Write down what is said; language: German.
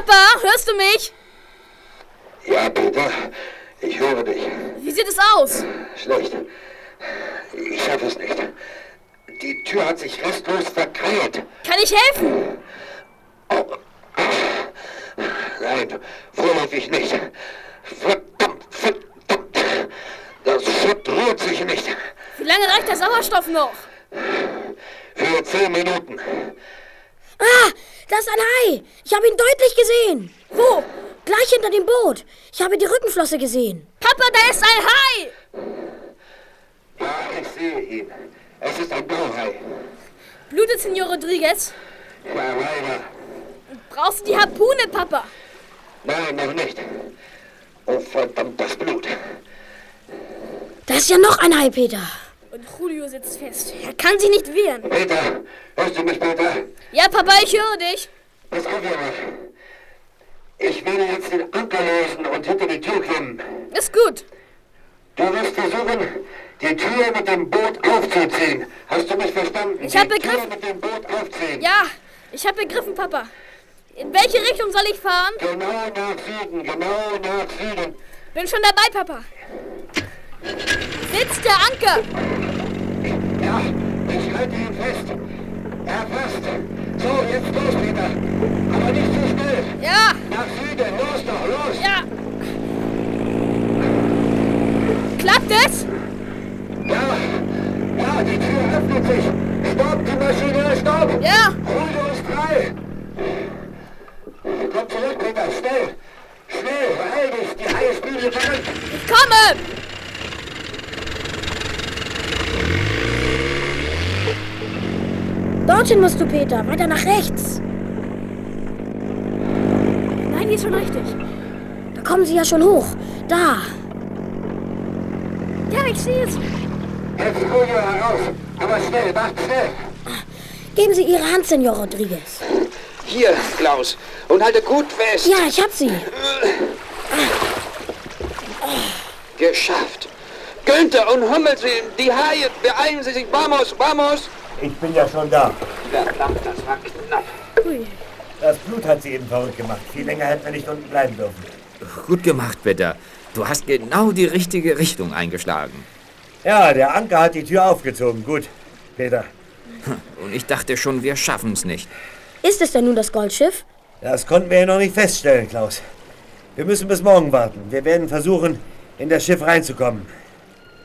Papa, hörst du mich? Ja, Peter, ich höre dich. Wie sieht es aus? Schlecht. Ich schaffe es nicht. Die Tür hat sich restlos verkeilt. Kann ich helfen? Oh. Nein, vorläufig nicht. Verdammt. Das Schiff rührt sich nicht. Wie lange reicht der Sauerstoff noch? Für 10 Minuten. Ah, da ist ein Hai. Ich habe ihn deutlich gesehen. Wo? Gleich hinter dem Boot. Ich habe die Rückenflosse gesehen. Papa, da ist ein Hai! Ja, ich sehe ihn. Es ist ein Blauhai. Blutet Senor Rodriguez? Ja, leider. Brauchst du die Harpune, Papa? Nein, noch nicht. Oh, verdammt, das Blut. Da ist ja noch ein Hai, Peter. Und Julio sitzt fest. Er kann sich nicht wehren. Peter, hörst du mich, Peter? Ja, Papa, ich höre dich. Pass auf, Junge. Ich werde jetzt den Anker lösen und hinter die Tür klemmen. Ist gut. Du wirst versuchen, die Tür mit dem Boot aufzuziehen. Hast du mich verstanden? Ich habe Die Tür begriffen. mit dem Boot aufziehen. Ja, ich habe begriffen, Papa. In welche Richtung soll ich fahren? Genau nach Süden, genau nach Süden. Bin schon dabei, Papa. Sitzt der Anker? Ja, ich halte ihn fest. Erfasst. So, jetzt los, Peter. Aber nicht zu schnell. Ja, Nach Süden, los doch, los. ja. Klappt es? Ja, die Tür öffnet sich. Stopp, die Maschine, stopp. Ja. Julio ist frei. Komm zurück, Peter, schnell. Schnell, beeil dich, die Haie spielen hier verrückt. Ich komme! Dorthin musst du, Peter. Weiter nach rechts. Nein, die ist schon richtig. Da kommen sie ja schon hoch. Da. Ja, ich sehe es. Helft Julio heraus. Aber schnell, macht schnell. Geben Sie Ihre Hand, Senor Rodriguez. Hier, Klaus. Und halte gut fest. Ja, ich hab sie. Geschafft. Günther und Hummelswilm, die Haie, beeilen Sie sich. Vamos, vamos. Ich bin ja schon da. Verdammt, das war knapp. Ui. Das Blut hat sie eben verrückt gemacht. Viel länger hätten wir nicht unten bleiben dürfen. Gut gemacht, Peter. Du hast genau die richtige Richtung eingeschlagen. Ja, der Anker hat die Tür aufgezogen. Gut, Peter. Und ich dachte schon, wir schaffen's nicht. Ist es denn nun das Goldschiff? Das konnten wir ja noch nicht feststellen, Klaus. Wir müssen bis morgen warten. Wir werden versuchen, in das Schiff reinzukommen.